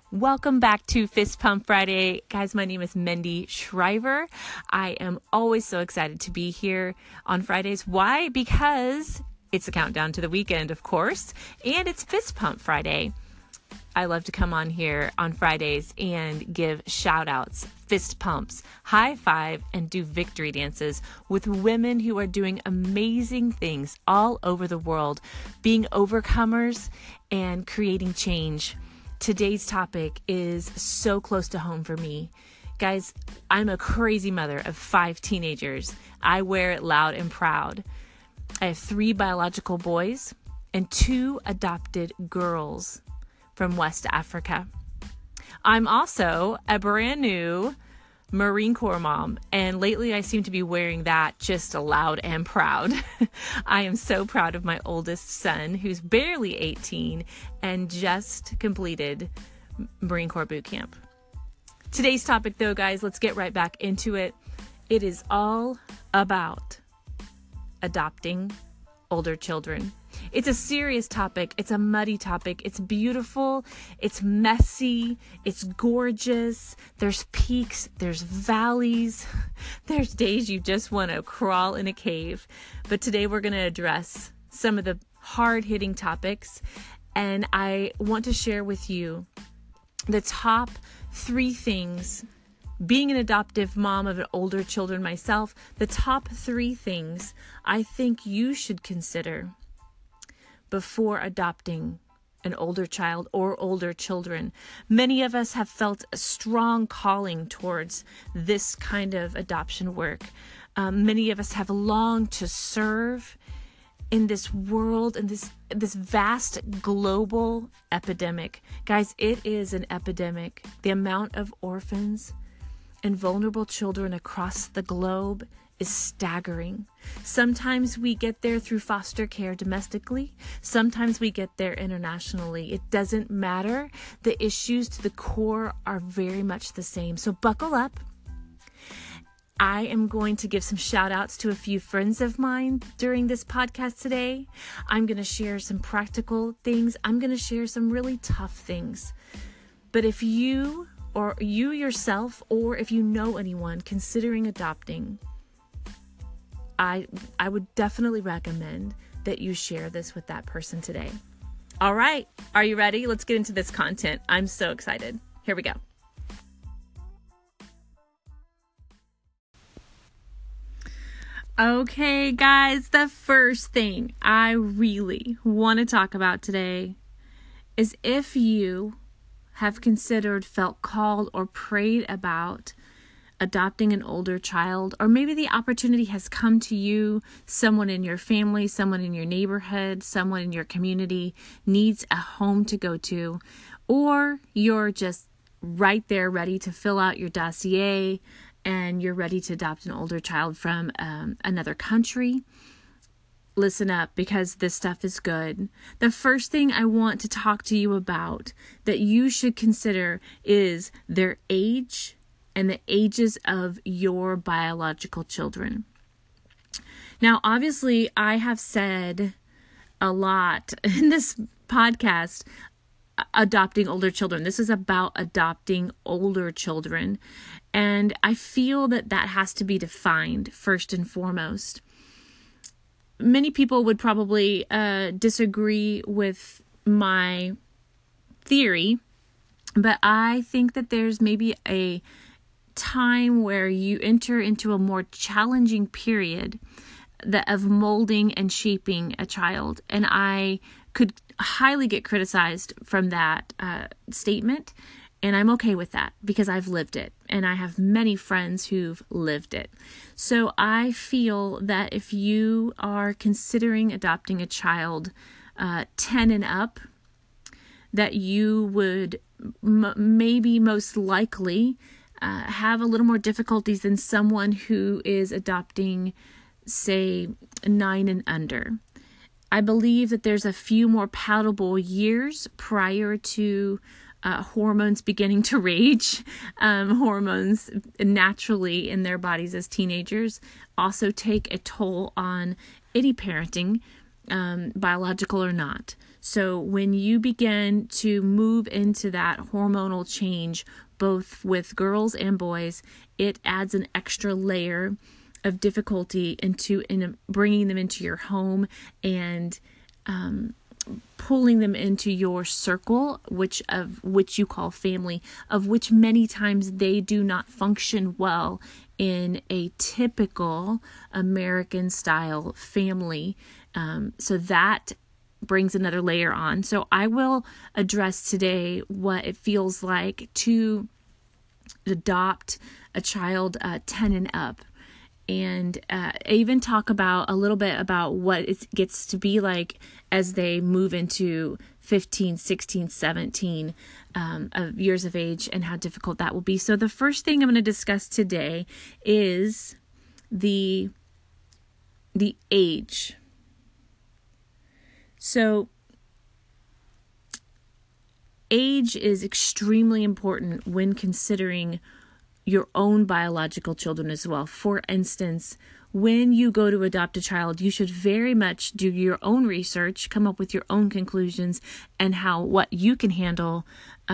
Welcome back to Fist Pump Friday. Guys, my name is Mindy Shriver. I am always so excited to be here on Fridays. Why? Because it's a countdown to the weekend, of course, and it's Fist Pump Friday. I love to come on here on Fridays and give shout outs, fist pumps, high five, and do victory dances with women who are doing amazing things all over the world, being overcomers and creating change. Today's topic is so close to home for me. Guys, I'm a crazy mother of 5 teenagers. I wear it loud and proud. I have 3 biological boys and 2 adopted girls from West Africa. I'm also a brand new Marine Corps mom, and lately I seem to be wearing that just loud and proud. I am so proud of my oldest son, who's barely 18 and just completed Marine Corps boot camp. Today's topic, though, guys, let's get right back into it. It is all about adopting older children. It's a serious topic. It's a muddy topic. It's beautiful. It's messy. It's gorgeous. There's peaks. There's valleys. There's days you just want to crawl in a cave. But today we're going to address some of the hard-hitting topics. And I want to share with you the top 3 things. Being an adoptive mom of older children myself, the top 3 things I think you should consider before adopting an older child or older children. Many of us have felt a strong calling towards this kind of adoption work. Many of us have longed to serve in this world, in this vast global epidemic. Guys, it is an epidemic. The amount of orphans and vulnerable children across the globe is staggering. Sometimes we get there through foster care domestically. Sometimes we get there internationally. It doesn't matter. The issues to the core are very much the same. So buckle up. I am going to give some shout outs to a few friends of mine during this podcast today. I'm going to share some practical things. I'm going to share some really tough things. But if you or you yourself, or if you know anyone considering adopting, I would definitely recommend that you share this with that person today. All right. Are you ready? Let's get into this content. I'm so excited. Here we go. Okay, guys, the first thing I really want to talk about today is if you have considered, felt called, or prayed about adopting an older child, or maybe the opportunity has come to you, someone in your family, someone in your neighborhood, someone in your community needs a home to go to, or you're just right there ready to fill out your dossier and you're ready to adopt an older child from another country. Listen up, because this stuff is good. The first thing I want to talk to you about that you should consider is their age and the ages of your biological children. Now, obviously, I have said a lot in this podcast adopting older children. This is about adopting older children. And I feel that that has to be defined first and foremost. Many people would probably disagree with my theory, but I think that there's maybe a time where you enter into a more challenging period of molding and shaping a child. And I could highly get criticized from that statement. And I'm okay with that because I've lived it. And I have many friends who've lived it. So I feel that if you are considering adopting a child 10 and up, that you would maybe most likely have a little more difficulties than someone who is adopting, say, 9 and under. I believe that there's a few more palatable years prior to hormones beginning to rage. Hormones naturally in their bodies as teenagers also take a toll on any parenting, biological or not. So when you begin to move into that hormonal change, both with girls and boys, it adds an extra layer of difficulty in bringing them into your home and pulling them into your circle, which you call family, of which many times they do not function well in a typical American style family. So that brings another layer on. So I will address today what it feels like to adopt a child 10 and up. And even talk about a little bit about what it gets to be like as they move into 15, 16, 17 of years of age and how difficult that will be. So the first thing I'm going to discuss today is the age. So age is extremely important when considering your own biological children as well. For instance, when you go to adopt a child, you should very much do your own research, come up with your own conclusions, and what you can handle,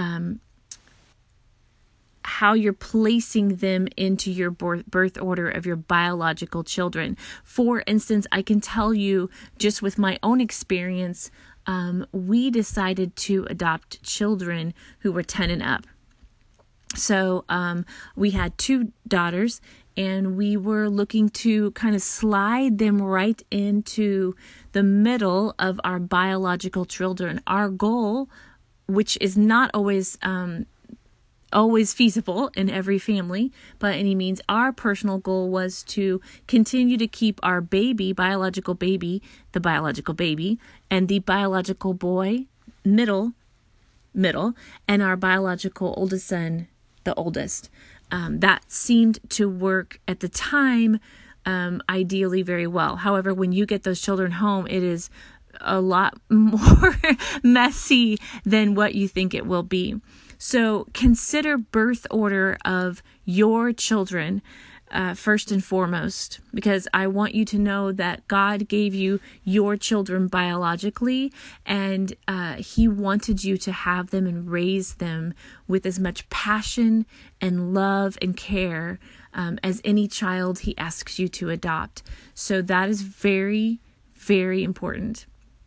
how you're placing them into your birth order of your biological children. For instance, I can tell you just with my own experience, we decided to adopt children who were 10 and up. So we had 2 daughters, and we were looking to kind of slide them right into the middle of our biological children. Our goal, which is not always feasible in every family by any means, our personal goal was to continue to keep our biological baby, and the biological boy, middle, and our biological oldest son, the oldest. That seemed to work at the time, ideally very well. However, when you get those children home, it is a lot more messy than what you think it will be. So consider birth order of your children first and foremost, because I want you to know that God gave you your children biologically, and He wanted you to have them and raise them with as much passion and love and care as any child He asks you to adopt. So that is very, very important.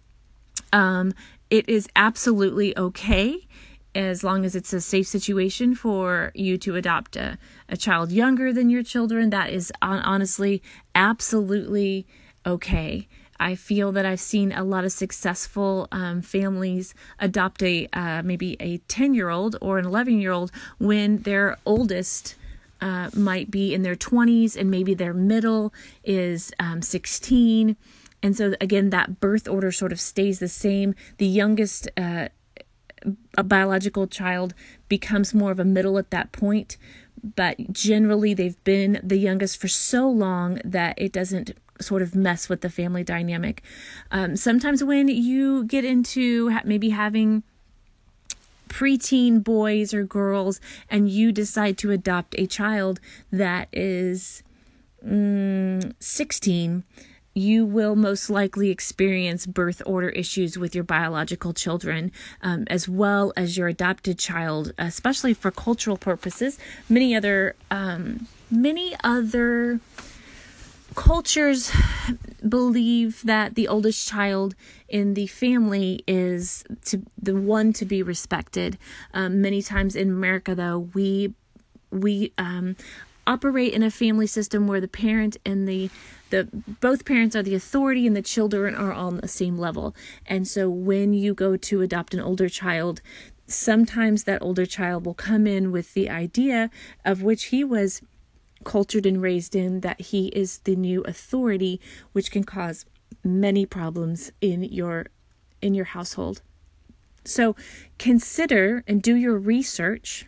It is absolutely okay, as long as it's a safe situation, for you to adopt a child younger than your children. That is honestly absolutely okay. I feel that I've seen a lot of successful families adopt maybe a 10-year-old or an 11-year-old when their oldest might be in their 20s and maybe their middle is 16. And so again, that birth order sort of stays the same. The youngest a biological child becomes more of a middle at that point, but generally they've been the youngest for so long that it doesn't sort of mess with the family dynamic. Sometimes when you get into maybe having preteen boys or girls and you decide to adopt a child that is 16, you will most likely experience birth order issues with your biological children, as well as your adopted child, especially for cultural purposes. Many other cultures believe that the oldest child in the family is the one to be respected. Many times in America, though, we operate in a family system where the parent and both parents are the authority and the children are on the same level. And so when you go to adopt an older child, sometimes that older child will come in with the idea of which he was cultured and raised in, that he is the new authority, which can cause many problems in your household. So consider and do your research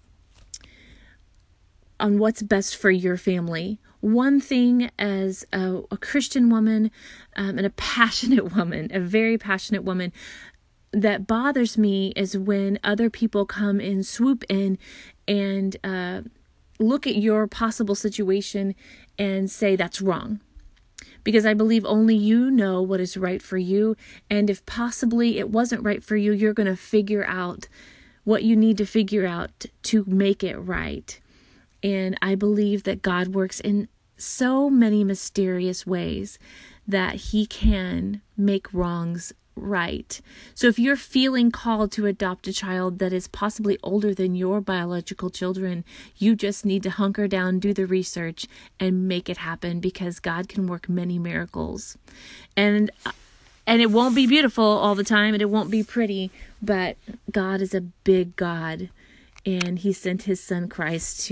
on what's best for your family. One thing as a Christian woman and a passionate woman, a very passionate woman, that bothers me is when other people come and swoop in and look at your possible situation and say that's wrong. because I believe only you know what is right for you. And if possibly it wasn't right for you, you're going to figure out what you need to figure out to make it right. And I believe that God works in so many mysterious ways that he can make wrongs right. So if you're feeling called to adopt a child that is possibly older than your biological children, you just need to hunker down, do the research, and make it happen, because God can work many miracles. And it won't be beautiful all the time, and it won't be pretty, but God is a big God, and he sent his son Christ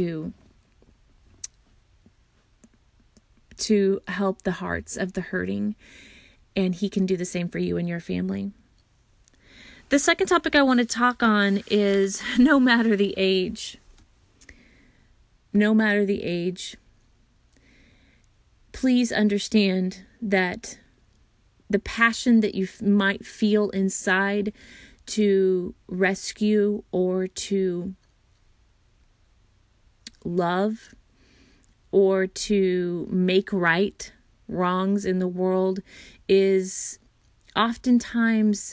to help the hearts of the hurting, and he can do the same for you and your family. The second topic I want to talk on is no matter the age, please understand that the passion that you might feel inside to rescue or to love or to make right wrongs in the world is oftentimes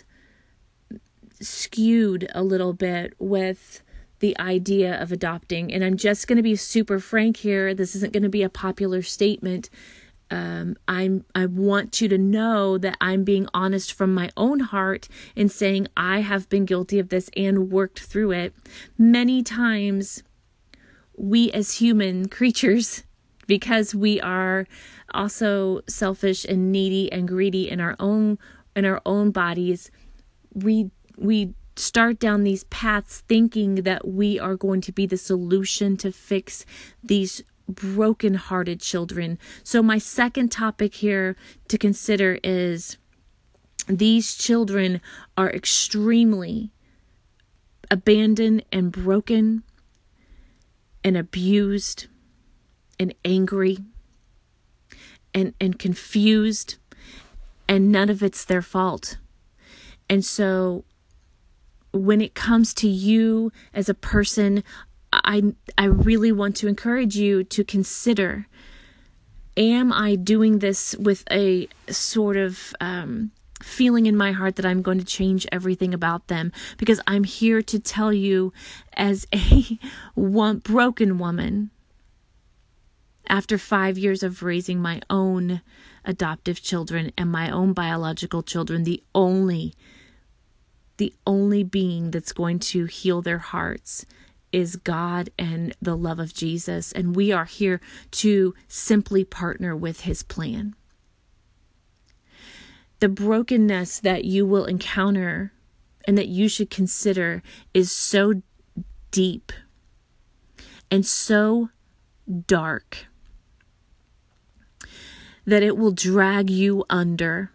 skewed a little bit with the idea of adopting. And I'm just going to be super frank here. This isn't going to be a popular statement. I want you to know that I'm being honest from my own heart in saying I have been guilty of this and worked through it. Many times we as human creatures, because we are also selfish and needy and greedy in our own bodies, we start down these paths thinking that we are going to be the solution to fix these broken-hearted children. So my second topic here to consider is these children are extremely abandoned and broken and abused and angry and confused, and none of it's their fault. And so when it comes to you as a person, I really want to encourage you to consider, am I doing this with a sort of feeling in my heart that I'm going to change everything about them? Because I'm here to tell you, as a broken woman, after 5 years of raising my own adoptive children and my own biological children, the only being that's going to heal their hearts is God and the love of Jesus. And we are here to simply partner with his plan. The brokenness that you will encounter and that you should consider is so deep and so dark that it will drag you under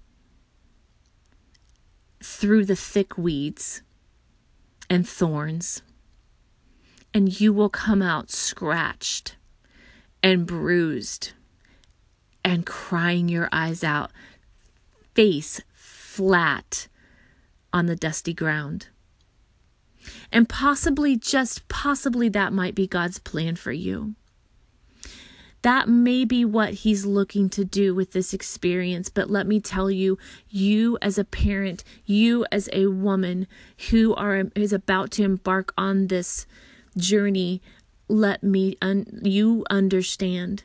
through the thick weeds and thorns, and you will come out scratched and bruised and crying your eyes out, face flat on the dusty ground. And possibly, just possibly, that might be God's plan for you. That may be what he's looking to do with this experience. But let me tell you, you as a parent, you as a woman who is about to embark on this journey, you understand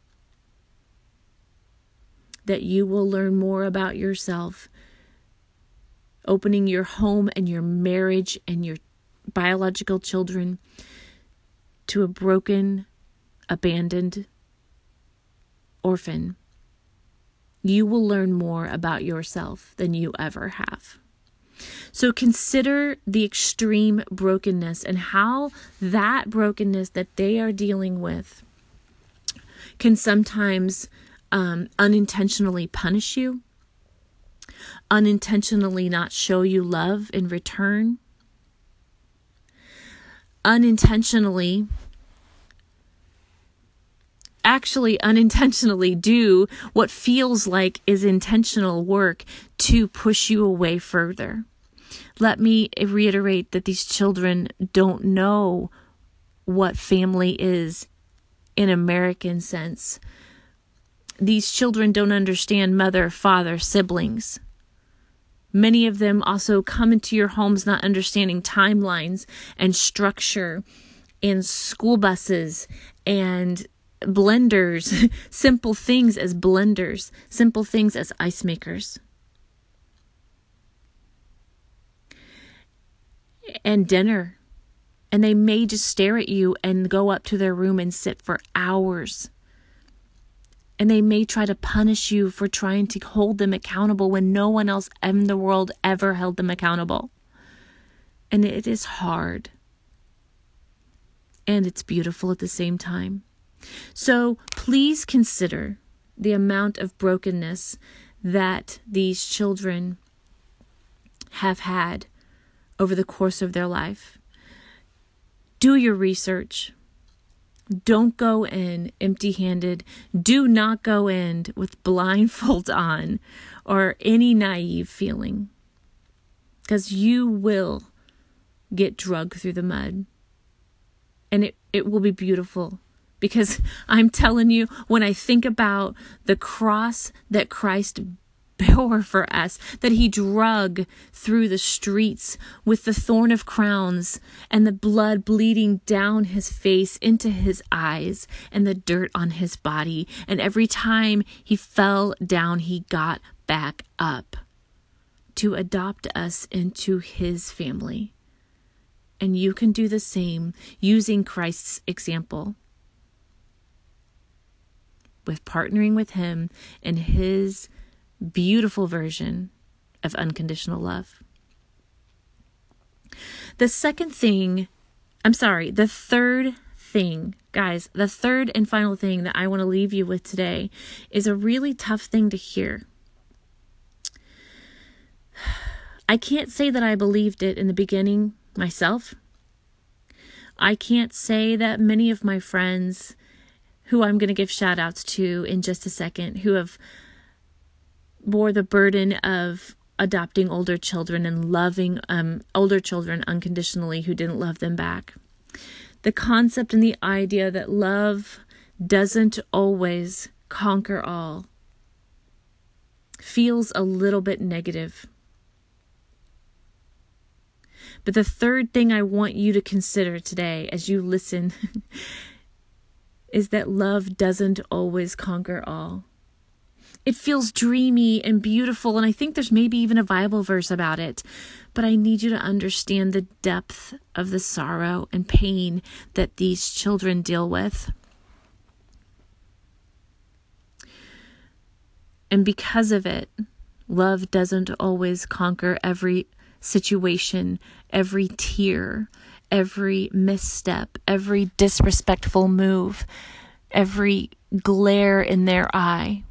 that you will learn more about yourself, opening your home and your marriage and your biological children to a broken, abandoned orphan. You will learn more about yourself than you ever have. So consider the extreme brokenness and how that brokenness that they are dealing with can sometimes unintentionally punish you, unintentionally not show you love in return, unintentionally do what feels like is intentional work to push you away further. Let me reiterate that these children don't know what family is in American sense. These children don't understand mother, father, siblings. Many of them also come into your homes not understanding timelines and structure and school buses and blenders, simple things as blenders, simple things as ice makers. And dinner. And they may just stare at you and go up to their room and sit for hours. And they may try to punish you for trying to hold them accountable when no one else in the world ever held them accountable. And it is hard. And it's beautiful at the same time. So please consider the amount of brokenness that these children have had over the course of their life. Do your research. Don't go in empty-handed. Do not go in with blindfolds on or any naive feeling, because you will get dragged through the mud. And it will be beautiful, because I'm telling you, when I think about the cross that Christ bore for us, that he drug through the streets with the thorn of crowns and the blood bleeding down his face into his eyes and the dirt on his body. And every time he fell down, he got back up to adopt us into his family. And you can do the same using Christ's example, with partnering with him in his beautiful version of unconditional love. The third thing, guys, the third and final thing that I want to leave you with today is a really tough thing to hear. I can't say that I believed it in the beginning myself. I can't say that many of my friends, who I'm going to give shout outs to in just a second, who have bore the burden of adopting older children and loving older children unconditionally who didn't love them back. The concept and the idea that love doesn't always conquer all feels a little bit negative. But the third thing I want you to consider today as you listen is that love doesn't always conquer all. It feels dreamy and beautiful, and I think there's maybe even a Bible verse about it. But I need you to understand the depth of the sorrow and pain that these children deal with. And because of it, love doesn't always conquer every situation, every tear, every misstep, every disrespectful move, every glare in their eye.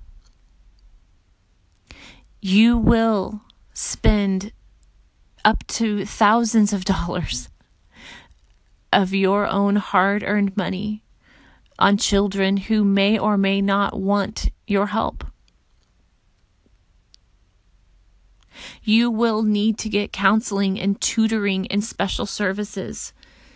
You will spend up to thousands of dollars of your own hard-earned money on children who may or may not want your help. You will need to get counseling and tutoring and special services.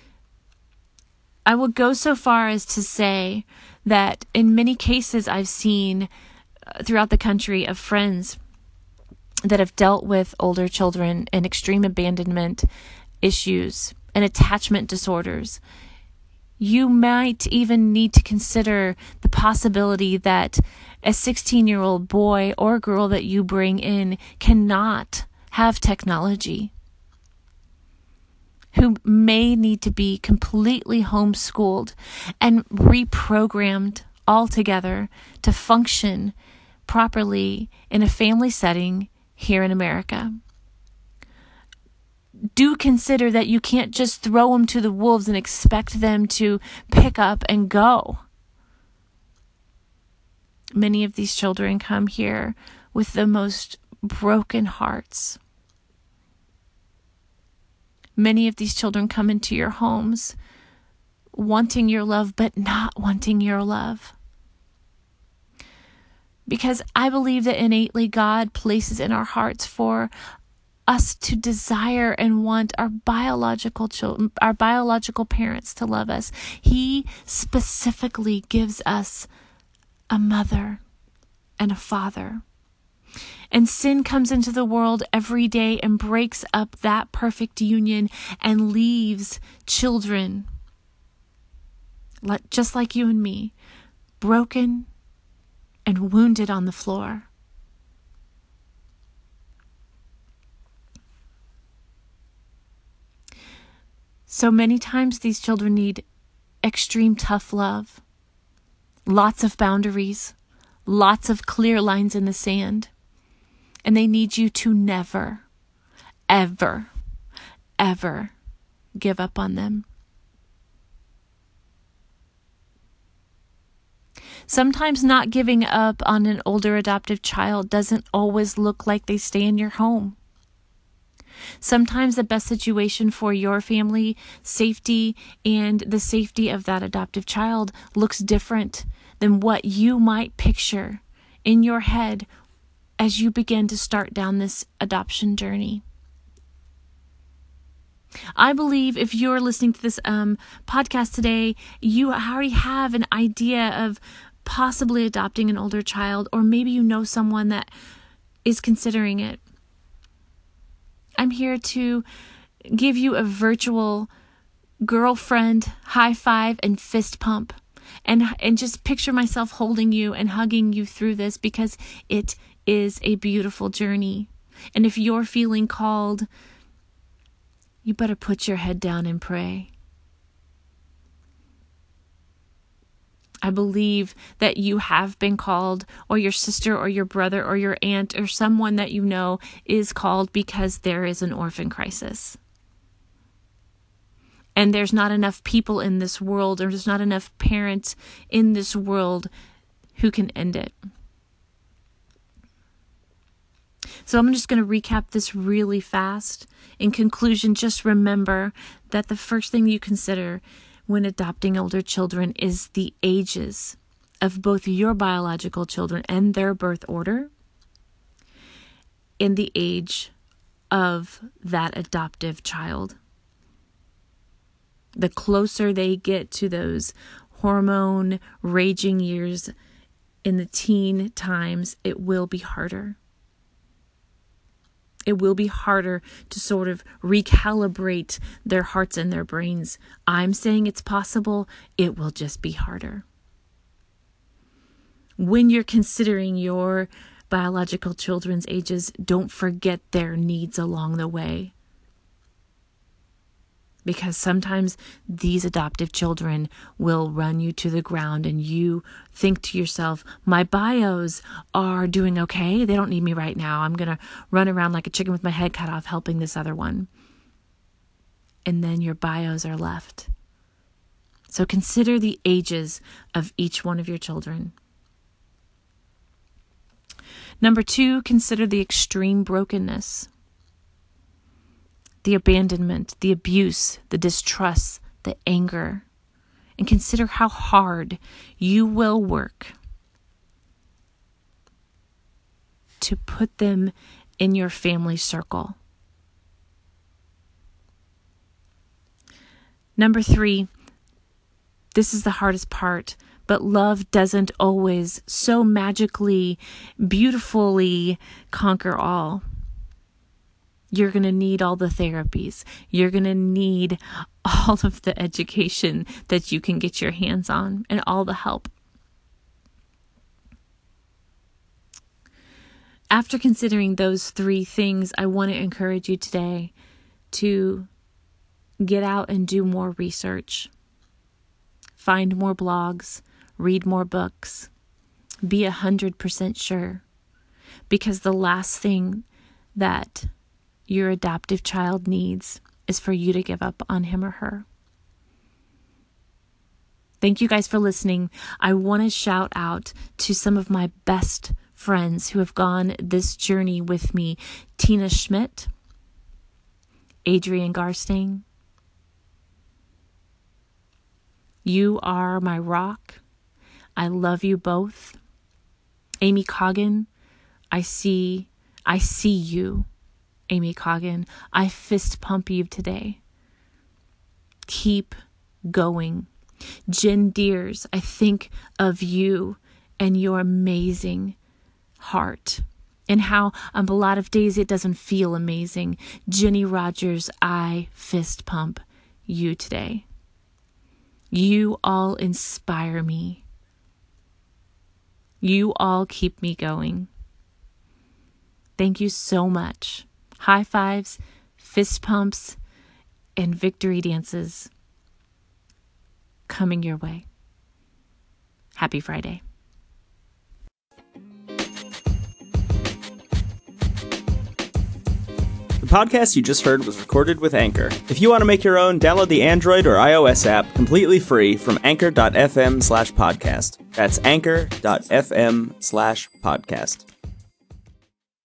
I will go so far as to say that in many cases I've seen throughout the country of friends that have dealt with older children and extreme abandonment issues and attachment disorders. You might even need to consider the possibility that a 16-year-old boy or girl that you bring in cannot have technology, who may need to be completely homeschooled and reprogrammed altogether to function properly in a family setting here in America. Do consider that you can't just throw them to the wolves and expect them to pick up and go. Many of these children come here with the most broken hearts. Many of these children come into your homes wanting your love, but not wanting your love. Because I believe that innately God places in our hearts for us to desire and want our biological children, our biological parents to love us. He specifically gives us a mother and a father. And sin comes into the world every day and breaks up that perfect union and leaves children, just like you and me, broken and wounded on the floor. So many times these children need extreme tough love, lots of boundaries, lots of clear lines in the sand. And they need you to never, ever, ever give up on them. Sometimes not giving up on an older adoptive child doesn't always look like they stay in your home. Sometimes the best situation for your family safety and the safety of that adoptive child looks different than what you might picture in your head as you begin to start down this adoption journey. I believe if you're listening to this podcast today, you already have an idea of possibly adopting an older child, or maybe you know someone that is considering it. I'm here to give you a virtual girlfriend high five and fist pump, and just picture myself holding you and hugging you through this, because it is a beautiful journey. And if you're feeling called, you better put your head down and pray. I believe that you have been called, or your sister or your brother or your aunt or someone that you know is called, because there is an orphan crisis. And there's not enough people in this world, or there's not enough parents in this world who can end it. So I'm just going to recap this really fast. In conclusion, just remember that the first thing you consider when adopting older children is the ages of both your biological children and their birth order, and the age of that adoptive child. The closer they get to those hormone raging years in the teen times, it will be harder. It will be harder to sort of recalibrate their hearts and their brains. I'm saying it's possible. It will just be harder. When you're considering your biological children's ages, don't forget their needs along the way. Because sometimes these adoptive children will run you to the ground, and you think to yourself, my bios are doing okay. They don't need me right now. I'm going to run around like a chicken with my head cut off helping this other one. And then your bios are left. So consider the ages of each one of your children. Number 2, consider the extreme brokenness. The abandonment, the abuse, the distrust, the anger, and consider how hard you will work to put them in your family circle. Number 3, this is the hardest part, but love doesn't always so magically, beautifully conquer all. You're going to need all the therapies. You're going to need all of the education that you can get your hands on, and all the help. After considering those 3 things, I want to encourage you today to get out and do more research. Find more blogs, read more books. Be 100% sure. Because the last thing that your adoptive child needs is for you to give up on him or her. Thank you guys for listening. I want to shout out to some of my best friends who have gone this journey with me. Tina Schmidt, Adrienne Garstang. You are my rock. I love you both. Amy Coggin, I see you. Amy Coggin, I fist pump you today. Keep going. Jen Deers, I think of you and your amazing heart. And how on a lot of days it doesn't feel amazing. Jenny Rogers, I fist pump you today. You all inspire me. You all keep me going. Thank you so much. High fives, fist pumps, and victory dances coming your way. Happy Friday. The podcast you just heard was recorded with Anchor. If you want to make your own, download the Android or iOS app completely free from anchor.fm/podcast. That's anchor.fm/podcast.